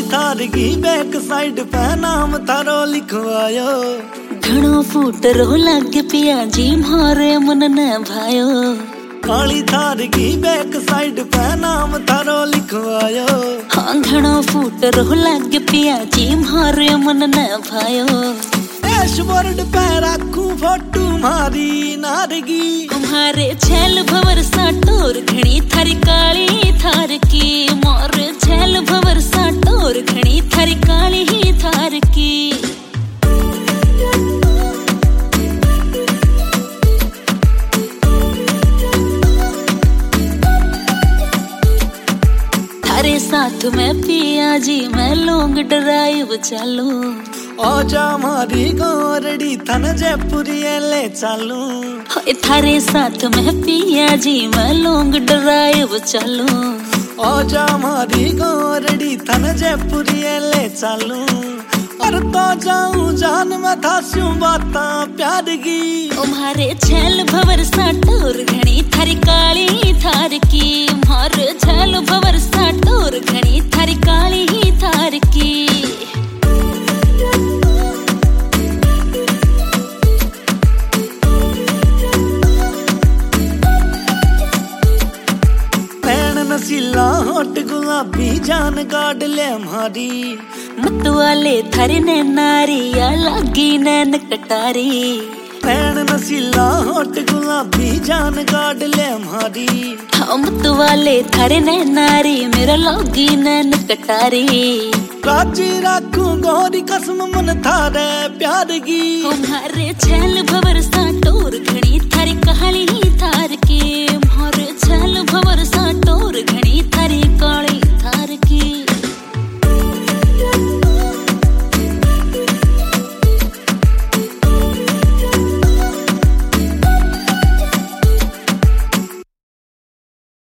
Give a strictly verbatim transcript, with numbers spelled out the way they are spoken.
थार की back side पे नाम थारो लिखवायो। घणो फूट रो लागे पिया जी मारे मन न भायो। काली थार की बैक साइड पे नाम थारो लिखवायो। हाँ घणो फूट रो लागे पिया जी मारे मन न भायो। डैशबोर्ड पे रखूं फोटो मारी नारगी। तुम्हारे छैल भवर सा टोर घणी थारी काली थार की। मोर छैल भवर सा टोर घणी थारी काली ही थार की। थारे साथ में पिया जी मैं लॉन्ग ड्राइव चालू। आजा मारी गोरड़ी थन जयपुरी ले चालू। थारे साथ में पिया जी मैं लॉन्ग ड्राइव चालू। आजा मारी गोरड़ी थन जयपुरी ले चालू। और तो जाऊं जान में थास्यूं बाता प्यार की। तुम्हारे छैल भवर सा टोर घणी थारी काली थार की। मार छैल भवर सा टोर घणी थारी काली ही थार की। नसीला होट गुलाबी जान गाड़ ले हमारी। मतवाले थारे ने नारिया लागी नैन कटारी। नैन नसीला होट गुलाबी जान गाड़ ले हमारी। मतवाले थारे ने नारी मेरा लागी नैन कटारी। राजी राखू गौरी कसम मन थारे प्यार की। तुम्हारे छैल भवर सा टोर घणी थारी काली थार की।